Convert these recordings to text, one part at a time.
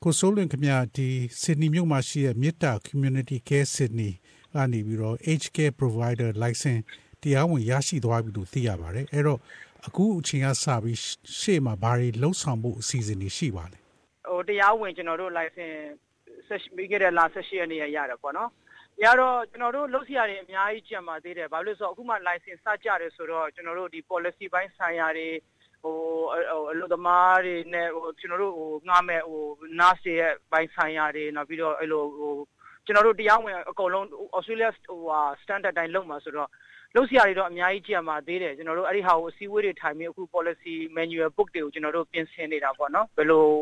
ကိုစိုးလွင်ခင်ဗျာဒီဆစ်ဒနီမြို့မှာရှိတဲ့မေတ္တာ Community Care Sydney ကနေပြီးတော့ Aged Care Provider License တရားဝင်ရရှိသွားပြီလို့သိရပါတယ်အဲ့တော့အခုအချိန်ကစပြီးရှေ့မှာဘာတွေလှုပ်ဆောင်မှုအစီအစဉ်တွေရှိပါလဲတရားဝင်ကျွန်တော်တို့ license ပြီးခဲ့တဲ့လ18ရက်နေ့ရတယ်ပေါ့နော်ရတော့ကျွန်တော်တို့လုပ်စီရတယ်အများကြီးကြံပါသေးတယ်ဘာလို့လဲဆိုတော့အခုမှ license စကြတယ်ဆိုတော့ကျွန်တော်တို့ဒီ policy ဘိုင်းဆိုင်ရာတွေအလုပ်သမားတွေနဲ့ကျွန်တော်တို့ငှားမဲ့nurse တွေရဲ့ဘိုင်းဆိုင်ရာတွေနောက်ပြီးတော့အဲ့လိုကျွန်တော်တို့တရားဝင်အကုန်လုံး Australia standard တိုင်းလုပ်မှာဆိုတော့လုပ်စီရတယ်တော့အများကြီးကြံပါသေးတယ်ကျွန်တော်တို့အဲ့ဒီဟာကိုအစည်းအဝေးတွေထိုင်ပြီးအခု policy manual book တွေကိုကျွန်တော်တို့ပြင်ဆင်နေတာပေါ့နော်ဘယ်လို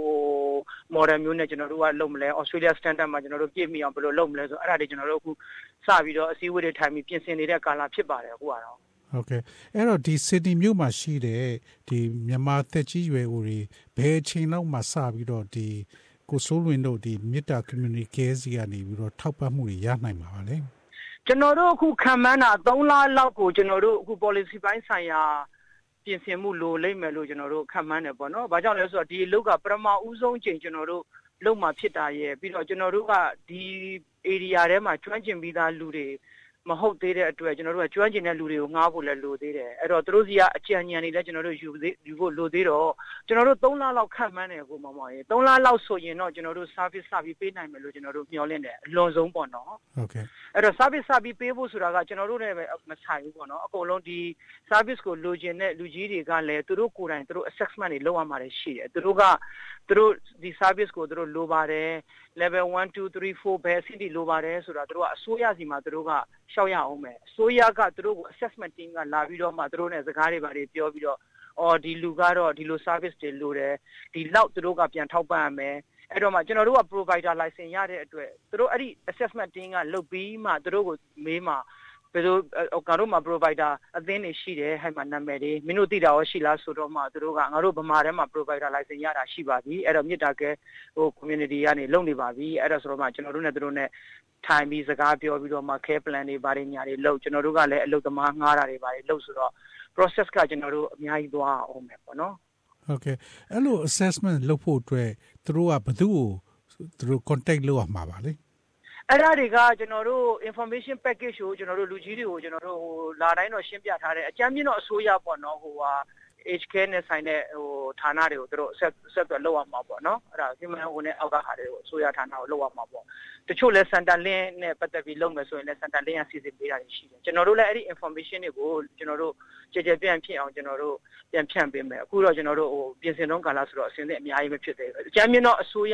model မျိုးနဲ့ကျွန်တော်တို့ကလုပ်မလဲ Australia standard မှာကျွန်တော်တို့ပြည့်မီအောင်ဘယ်လိုလုပ်မလဲဆိုအဲ့ဒါတွေကျွန်တော်တို့အခုစပြီးတော့အစည်းအဝေးတွေထိုင်ပြီးပြင်ဆင်နေတဲ့ကာလဖြစ်ပါတယ်အခုကတော့ဟုတ်ကဲ့အဲ့တော့ဒီ City မြို့မှာရှိတဲ့ဒီမြန်မာသက်ကြီးရွယ်အိုတွေဘယ်အချိန်လောက်မှစပြီးတော့ဒီကိုစိုးလွင်တို့ဒီမေတ္တာ Community Care စီကနေပြီးတော့ထောက်ပံ့မှုတွေရနိုင်မှာပါလေကျွန်တော်တို့အခုခံမှန်းတာ3လလောက်ကိုကျွန်တော်တို့အခု policy ဘိုင်းဆိုင်ရာပြင်ဆင်မှုလိုလိမ့်မယ်လို့ကျွန်တော်တို့ခံမှန်းတယ်ပေါ့နော်။ဘာကြောင့်လဲဆိုတော့ဒီအလုပ်ကပထမဦးဆုံးချိန်ကျွန်တော်တို့လုပ်မှဖြစ်တာရဲ့ပြီးတော့ကျွန်တော်တို့ကဒီ area ထဲမှာကျွမ်းကျင်ပြီးသားလူတွေမဟုတ်သေးတဲ့အတွက်ကျွန်တော်တို့ကကျွမ်းကျင်တဲ့လူတွေကိုငှားဖို့လည်းလိုသေးတယ်။အဲ့တော့သူတို့စီကအကြံဉာဏ်တွေလည်းကျွန်တော်တို့ယူဖို့လိုသေးတော့ကျွန်တော်တို့3လလောက်ခံမှန်းတယ်ကိုမောင်မောင်ရေ3လလောက်ဆိုရင်တော့ကျွန်တော်တို့ service စပြီးပေးနိုင်မယ်လို့ကျွန်တော်တို့မျှော်လင့်တယ်အလွန်ဆုံးပေါ့နော်။ဟုတ်ကဲ့အဲ့တော့ service စပြီးပေးဖို့ဆိုတာကကျွန်တော်တို့လည်းမဆိုင်ဘူးပေါ့နော်အကုန်လုံးဒီ service ကိုလိုချင်တဲ့လူကြီးတွေကလည်းသူတို့ကိုယ်တိုင်သူတို့ assessment တွေလုပ်ရမှာရှိတယ်သူတို့ဒီ service ကိုသူတို့လိုပါတယ် level 1 2 3 4ပဲအဆင့်ဒီလိုပါတယ်ဆိုတာသူတို့ကအစိုးရစီမှာသူတို့ကရှောက်ရအောင်မယ်အစိုးရကသူတို့ကို assessment team ကလာပြီးတော့မှသူတို့နဲ့စကားတွေပါတယ်ပြောပြီးတော့ဒီလူကတော့ဒီလို service တွေလိုတယ်ဒီလောက်သူတို့ကပြန်ထောက်ပံ့ရမယ်အဲ့တော့မှကျွန်တော်တို့က provider license ရတဲ့အတွက်သူတို့အဲ့ဒီ assessment team ကလုပ်ပြီးမှသူတို့ကိုမေးမှာဘယ်လိုကတော့မှ provider အသင်းတွေရှိတယ်ဟဲ့မှာနာမည်တွေမင်းတို့သိတာရောရှိလားဆိုတော့မှသူတို့ကငါတို့ဗမာထဲမှာ provider license ရတာရှိပါပြီအဲ့တော့မြစ်တာကဲcommunity ကနေလုပ်နေပါပြီအဲ့ဒါဆိုတော့မှကျွန်တော်တို့နဲ့သူတို့နဲ့ထိုင်ပြီးစကားပြောပြီးတော့မှ care plan တွေဘာတွေညာတွေလုပ်ကျွန်တော်တို့ကလည်းအလုပ်သမားငှားတာတွေဘာတွေလုပ်ဆိုတော့ process ကကျွန်တော်တို့အများကြီးသွားအောင်မယ်ပေါ့နော်ဟုတ်ကဲ့အဲ့လို assessment လုပ်ဖို့အတွက်သူတို့ကဘယ်သူ့ကိုသူတို့ contact လုပ်ရမှာပါလေအဲ့ဒါတွေကကျွန်တော်တို့ information package ကိုကျွန်တော်တို့လူကြီးတွေကိုကျွန်တော်တို့လာတိုင်းတော့ရှင်းပြထားတယ်အကြမ်းမြင့်တော့အစိုးရပေါ့နော်age care နဲ့ဆိုင်တဲ့ဌာနတွေကိုသူတို့ဆက်သွယ်လုပ်ရမှာပေါ့နော်အဲ့ဒါ human နဲ့အောက်ကဟာတွေကိုအစိုးရဌာနကိုလုပ်ရမှာပေါ့တချို့လဲ center link နဲ့ပတ်သက်ပြီးလုပ်မယ်ဆိုရင်လဲ center link ကစီစဉ်ပေးတာရှိတယ်ကျွန်တော်တို့လည်းအဲ့ဒီ information တွေကိုကျွန်တော်တို့ကြပြန့်ဖြစ်အောင်ကျွန်တော်တို့ပြန်ဖြန့်ပေးမယ်အခုတော့ကျွန်တော်တို့ပြင်ဆင်တော့ကာလဆိုတော့အစင်းနဲ့အများကြီးပဲဖြစ်တယ်အကြမ်းမြင့်တော့အစိုးရ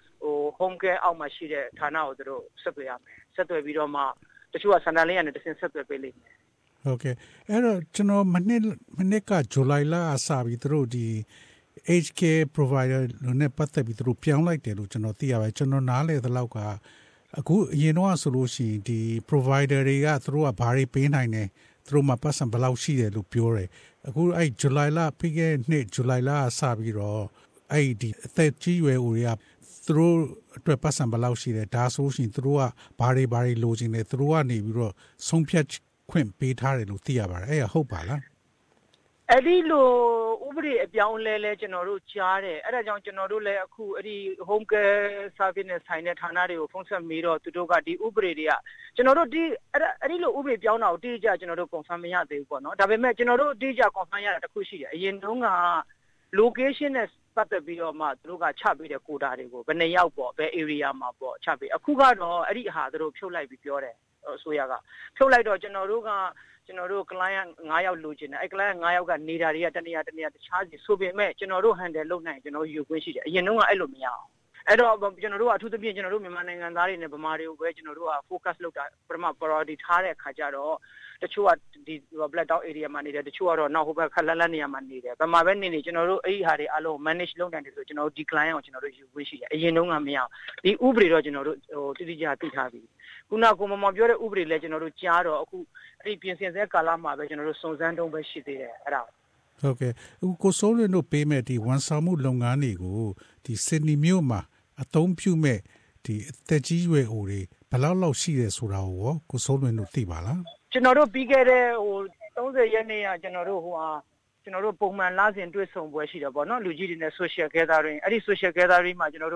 home care အောက်မှာရှိတဲ့ဌာနကိုသူတို့ဆက်သွယ်ရမယ်ဆက်သွယ်ပြီးတော့မှတချို့က center link နဲ့တဆင့်ဆက်သွယ်ပေးလိမ့်မယ်ဟုတ်ကဲ့အဲ့တော့ကျွန်တော်မနှစ်ကဇူလိုင်လအစပြီးသူတို့ဒီ Aged Care Provider နဲ့ပတ်သက်ပြီးသူတို့ပြောင်းလိုက်တယ်လို့ကျွန်တော်သိရပါတယ်ကျွန်တော်နားလေသလောက်ကအခုအရင်တော့ဆိုလို့ရှိရင်ဒီ provider တွေကသူတို့ကဘာတွေပေးနိုင်တယ်သူတို့မှာပတ်စံဘယ်လောက်ရှိတယ်လို့ပြောတယ်အခုအဲ့ဇူလိုင်လပြီးခဲ့နှစ်ဇူလိုင်လအစပြီးတော့အဲ့ဒီအသက်ကြီးရွယ်ဦးတွေကသူတို့အတွက်ပတ်စံဘယ်လောက်ရှိတယ်ဒါဆိုရှင်သူတို့ကဘာတွေလိုချင်တယ်သူတို့ကနေပြီးတော့ဆုံးဖြတ်ခွင့်ပေးထားတယ်လို့သိရပါတယ်အဲ့ဟုတ်ပါလားအဲ့ဒီလိုဥပဒေအပြောင်းလဲကျွန်တော်တို့ကြားတယ်အဲ့ဒါကြောင့်ကျွန်တော်တို့လည်းအခုအဲ့ဒီ home care service နဲ့ဆိုင်တဲ့ဌာနတွေကိုဖုန်းဆက်မေးတော့သူတို့ကဒီဥပဒေတွေကကျွန်တော်တို့ဒီအဲ့ဒီလိုဥပဒေပြောင်းတာကိုတိကျကျွန်တော်တို့ confirm မရသေးဘူးပေါ့နော်ဒါပေမဲ့ကျွန်တော်တို့တိကျ confirm ရတာတစ်ခုရှိတယ်အရင်တုန်းက location နဲ့ပတ်သက်ပြီးတော့မှသူတို့ကချပေးတဲ့ quota တွေကိုဘယ်နှစ်ယောက်ပေါ့ဘယ် area မှာပေါ့ချပေးအခုကတော့အဲ့ဒီအဟာသူတို့ဖြုတ်လိုက်ပြီးပြောတယ်အစိုးရကဖြုတ်လိုက်တော့ကျွန်တော်တို့ client 9ယောက်လိုချင်တယ်အဲ့ client 9ယောက်ကနေတာတွေကတခြားစီဆိုပေမဲ့ကျွန်တော်တို့ handle လုပ်နိုင်ကျွန်တော်ယူခွင့်ရှိတယ်အရင်တုန်းကအဲ့လိုမရအောင်အဲ့တော့ကျွန်တော်တို့ကအထူးသဖြင့်ကျွန်တော်တို့မြန်မာနိုင်ငံသားတွေနဲ့ဗမာတွေကိုပဲကျွန်တော်တို့က focus လုပ်တာပထမ priority ထားတဲ့အခါကျတော့တချို့ကဒီ black down area မှာနေတယ်တချို့ကတော့နောက်ဟိုဘက်ခက်လက်နေရာမှာနေတယ်ဗမာပဲနေကျွန်တော်တို့အဲ့ဒီဟာတွေအလုံး manage လုပ်နိုင်တယ်ဆိုကျွန်တော်တို့ဒီ client ကိုကျွန်တော်တို့ယူခွင့်ရှိတယ်အရင်တုန်းကမရအောင်ဒီဥပဒေတော့ကျွန်တော်တို့တိတိကျကျသိထားပြီခုနကကိုမပြောတဲ့ဥပဒေလဲကျွန်တော်တို့ကြားတော့အခုအဲ့ဒီပြင်ဆင်စဲကာလမှာပဲကျွန်တော်တို့စုံစမ်းတုံးပဲရှိသေးတယ်အဲ့ဒါဟုတ်ကဲ့အခုကိုစိုးလွင်တို့ပေးမဲ့ဒီဝန်ဆောင်မှုလုပ်ငန်းတွေကိုဒီ Sydney မြို့မှာအသုံးပြုမဲ့ဒီအသက်ကြီးရွယ်အိုတွေဘယ်လောက်ရှိတယ်ဆိုတာကိုစိုးလွင်တို့သိပါလားကျွန်တော်တို့ပြီးခဲ့တဲ့30ရက်နေ့ကကျွန်တော်တို့ကျွန်တော်တို့ပုံမှန်လစဉ်တွေ့ဆုံပွဲရှိတယ်ပေါ့နော်လူကြီးတွေနဲ့ social gathering အဲ့ဒီ social gathering မှာကျွန်တော်တို့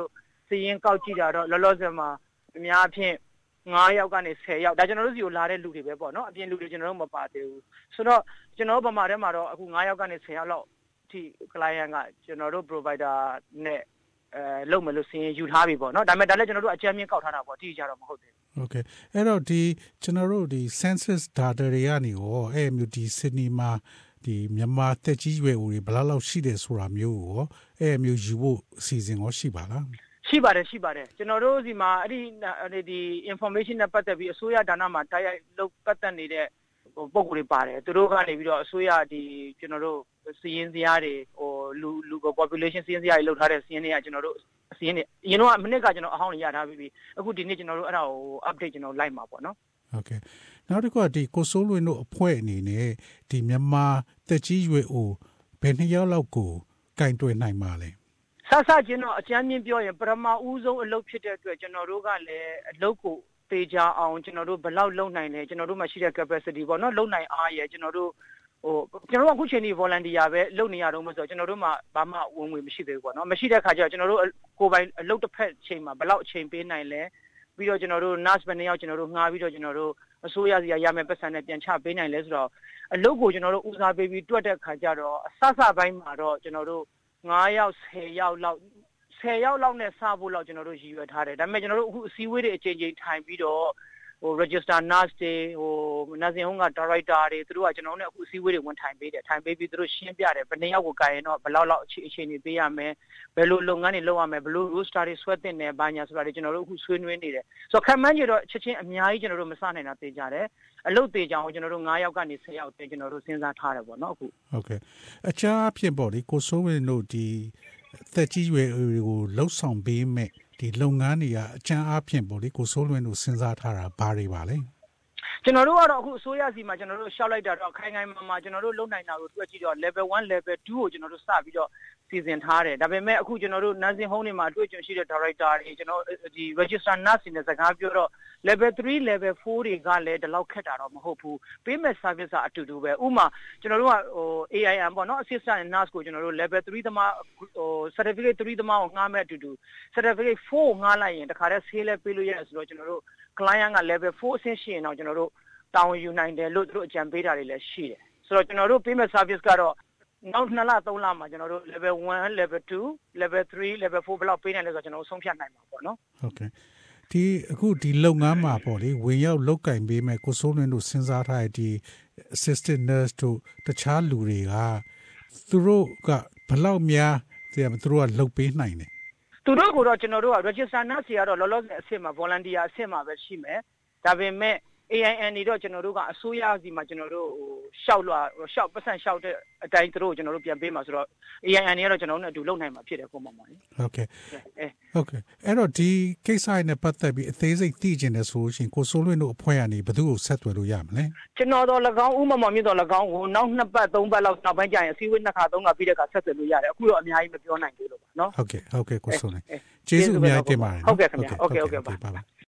စီရင်ကောက်ကြည့်တာတော့လောလောဆယ်မှာအများအဖြစ်9ယောက်ကနေ10ယောက်ဒါကျွန်တော်တို့စီကိုလာတဲ့လူတွေပဲပေါ့နော်အပြင်လူတွေကျွန်တော်တို့မပါသေးဘူးဆိုတော့ကျွန်တော်ဗမာထဲမှာတော့အခု9ယောက်ကနေ10ယောက်လောက်ဒီ client ကကျွန်တော်တို့ provider နဲ့လုံမယ်လို့စီရင်ယူထားပြီပေါ့နော်ဒါပေမဲ့ဒါလည်းကျွန်တော်တို့အကြမ်းမြင့်ကောက်ထားတာပေါ့တိကျတော့မဟုတ်သေးဘူး Okay အဲ့တော့ဒီကျွန်တော်တို့ဒီ census data တွေကနေရောအဲ့မျိုးဒီ Sydney မှာဒီမြန်မာတက်ကြီးရွယ်ဦးတွေဘယ်လောက်ရှိတယ်ဆိုတာမျိုးကိုအဲ့မျိုးယူဖို့အစီအစဉ်ရောရှိပါလားရှိပါတယ်ကျွန်တော်တို့ဒီမှာအဲ့ဒီ information နဲ့ပတ်သက်ပြီးအစိုးရဌာနမှာတိုက်ရိုက်လုပ်ပတ်သက်နေတဲ့ပုံကိုယ်တွေပါတယ်သူတို့ကနေပြီးတော့အစိုးရဒီကျွန်တော်တို့စီရင်စရာတွေလူ population စီရင်စရာတွေလုပ်ထားတဲ့စီရင်တွေကကျွန်တော်တို့စီရင်နေအရင်တော့မနစ်ကကျွန်တော်အဟောင်းတွေရထားပြီးအခုဒီနေ့ကျွန်တော်တို့အဲ့ဒါကို update ကျွန်တော်လိုက်မှာပေါ့နော် Okay နောက်တစ်ခုကဒီကိုစိုးလွင်တို့အဖွဲ့အနေနဲ့ဒီမြန်မာတက်ကြီးရွယ်ဦးဘယ်နှစ်ယောက်လောက်ကိုကင်တွယ်နိုင်ပါလဲဆဆချင်းတော့အကျမ်းမြင့်ပြောရင်ပထမဦးဆုံးအလုပ်ဖြစ်တဲ့အတွက်ကျွန်တော်တို့ကလည်းအလုပ်ကိုတေချာအောင်ကျွန်တော်တို့ဘယ်လောက်လုပ်နိုင်လဲကျွန်တော်တို့မှရှိတဲ့ capacity ပေါ့နော်လုပ်နိုင်အားရကျွန်တော်တို့ကျွန်တော်တို့အခုချိန်ဒီ volunteer ပဲလုပ်နေရတော့မှဆိုတော့ကျွန်တော်တို့မှဘာမှဝင်ငွေမရှိသေးဘူးပေါ့နော်မရှိတဲ့ခါကျတော့ကျွန်တော်တို့ကိုယ်ပိုင်အလုပ်တစ်ဖက်ချိန်မှာဘယ်လောက်အချိန်ပေးနိုင်လဲပြီးတော့ကျွန်တော်တို့ nurse ပဲနှစ်ယောက်ကျွန်တော်တို့ငှားပြီးတော့ကျွန်တော်တို့အစိုးရစီရမယ်ပတ်စံနဲ့ပြန်ချပေးနိုင်လဲဆိုတော့အလုပ်ကိုကျွန်တော်တို့ဦးစားပေးပြီးတွက်တဲ့ခါကျတော့အစပိုင်းမှာတော့ကျွန်တော်တို့9ယောက်10ယောက်လောက်10ယောက်လောက်နဲ့စဖို့လောက်ကျွန်တော်တို့ရည်ရွယ်ထားတယ်ဒါပေမဲ့ကျွန်တော်တို့အခုအစည်းအဝေးတွေအချိန်ချင်းထိုင်ပြီးတော့register nurse တွေnursing home က director တွေသူတို့ကကျွန်တော်တို့နဲ့အခုအစည်းအဝေးတွေဝင်ထိုင်ပေးတယ်ထိုင်ပေးပြီးသူတို့ရှင်းပြတယ်ဘယ်နှစ်ယောက်ကိုကိုင်ရင်တော့ဘယ်လောက်အခြေအနေပေးရမယ်ဘယ်လိုလုပ်ငန်းတွေလုပ်ရမယ်ဘယ်လို roster တွေဆွဲတင်တယ်ဘာညာဆိုတာတွေကျွန်တော်တို့အခုဆွေးနွေးနေတယ်ဆိုတော့ခံမှန်းကြတော့ချက်ချင်းအများကြီးကျွန်တော်တို့မစနိုင်တာသိကြတယ်အလုပ်သေးကြအောင်ကျွန်တော်တို့9ယောက်ကနေ10ယောက်တင်ကျွန်တော်တို့စဉ်းစားထားတယ်ပေါ့နော်အခုဟုတ်ကဲ့အခြားအဖြစ်ပေါ့လေကိုစိုးဝင်းတို့ဒီသက်ကြီးရွယ်ကိုလှုပ်ဆောင်ပေးမဲ့ဒီလုပ်ငန်းတွေကအကျန်းအဖြစ်ပေါ့လေကိုစိုးလွင်တို့စဉ်းစားထားတာဘာတွေပါလဲကျွန်တော်တို့ကတော့အခုအစိုးရစီမှာကျွန်တော်တို့ရှောက်လိုက်တာတော့ခိုင်မာကျွန်တော်တို့လုပ်နိုင်တာကိုတွေ့ကြည့်တော့ level 1 level 2ကိုကျွန်တော်တို့စပြီးတော့စီစဉ်ထားတယ်ဒါပေမဲ့အခုကျွန်တော်တို့ nursing home တွေမှာတွေ့ကြုံရှိတဲ့ director တွေကျွန်တော်ဒီ register nurse တွေနဲ့စကားပြောတော့ level 3 level 4တွေကလည်းဒီလောက်ခက်တာတော့မဟုတ်ဘူးပေးမဲ့ service ကအတူတူပဲဥမာကျွန်တော်တို့ကAIM ပေါ့နော် assistant nurse ကိုကျွန်တော်တို့ level 3သမားcertificate 3သမားကိုငှားမဲ့အတူတူ certificate 4ငှားလိုက်ရင်တခါတည်းဆေးလဲပေးလို့ရတယ်ဆိုတော့ကျွန်တော်တို့ client က level 4အဆင့်ရှိရင်တော့ကျွန်တော်တို့တာဝန်ယူနိုင်တယ်လို့သူတို့အကြံပေးတာတွေလည်းရှိတယ်ဆိုတော့ကျွန်တော်တို့ပေးမဲ့ service ကတော့နောက်2လ3လမှာကျွန်တော်တို့ level 1 level 2 level 3 level 4ဘယ်လောက်ပေးနိုင်လဲဆိုတော့ကျွန်တော်တို့ဆုံးဖြတ်နိုင်မှာပေါ့နော်ဟုတ်ကဲ့ဒီအခုဒီလုပ်ငန်းမှာပေါ့လေဝင်ရောက်လုပ်ကင်ပေးမဲ့ကိုစိုးလွင်တို့စဉ်းစားထားတဲ့ဒီ assistant nurse တို့တခြားလူတွေကသူတို့ကဘယ်လောက်များသူတို့ကလုပ်ပေးနိုင်တယ်သူတို့ကတော့ကျွန်တော်တို့က register nurse တွေကတော့လောလောဆယ်အဆင့်မှာ volunteer အဆင့်မှာပဲရှိမယ်ဒါပေမဲ့ AIN တွေတော့ကျွန်တော်တို့ကအစိုးရစီမှာကျွန်တော်တို့ရှောက်ပတ်စံရှောက်တဲ့အတိုင်းသူတို့ကျွန်တော်တို့ပြန်ပေးမှာဆိုတော့ AIN တွေကတော့ကျွန်တော်တို့နဲ့အတူလုပ်နိုင်မှာဖြစ်တယ်ကိုမမောင်လေးဟုတ်ကဲ့အဲ့တော့ဒီကိစ္စနဲ့ပတ်သက်ပြီးအသေးစိတ်သိကျင်တယ်ဆိုလို့ရှိရင်ကိုစိုးလွင်တို့အဖွဲ့ကနေဘယ်သူကိုဆက်သွယ်လို့ရမလဲကျွန်တော်တော့၎င်းဥမမောင်မြင့်တော့၎င်းကိုနောက်2ပတ်3ပတ်လောက်နောက်ပိုင်းကျရင်အစည်းအဝေး2ခါ3ခါပြီးတဲ့အခါဆက်သွယ်လို့ရတယ်အခုတော့အများကြီးမပြောနိုင်သေးလို့ပါနော်ဟုတ်ကဲ့ကိုစိုးလွင်ကျေးဇူးအများကြီးတင်ပါတယ်ဟုတ်ကဲ့ခင်ဗျာဟုတ်ကဲ့ပါ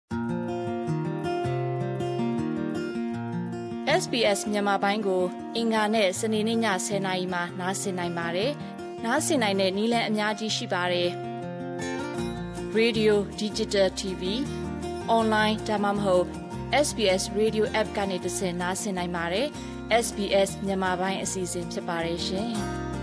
SBS မြန်မာပိုင်းကိုအင်္ဂါနဲ့စနေနေ့ည10:00နာရီမှနားဆင်နိုင်ပါတယ်။နားဆင်နိုင်တဲ့နည်းလမ်းအများကြီးရှိပါတယ်။ Radio Digital TV Online ဒါမှမဟုတ် SBS Radio App ကနေတဆင့်နားဆင်နိုင်ပါတယ်။ SBS မြန်မာပိုင်းအစီအစဉ်ဖြစ်ပါတယ်ရှင်။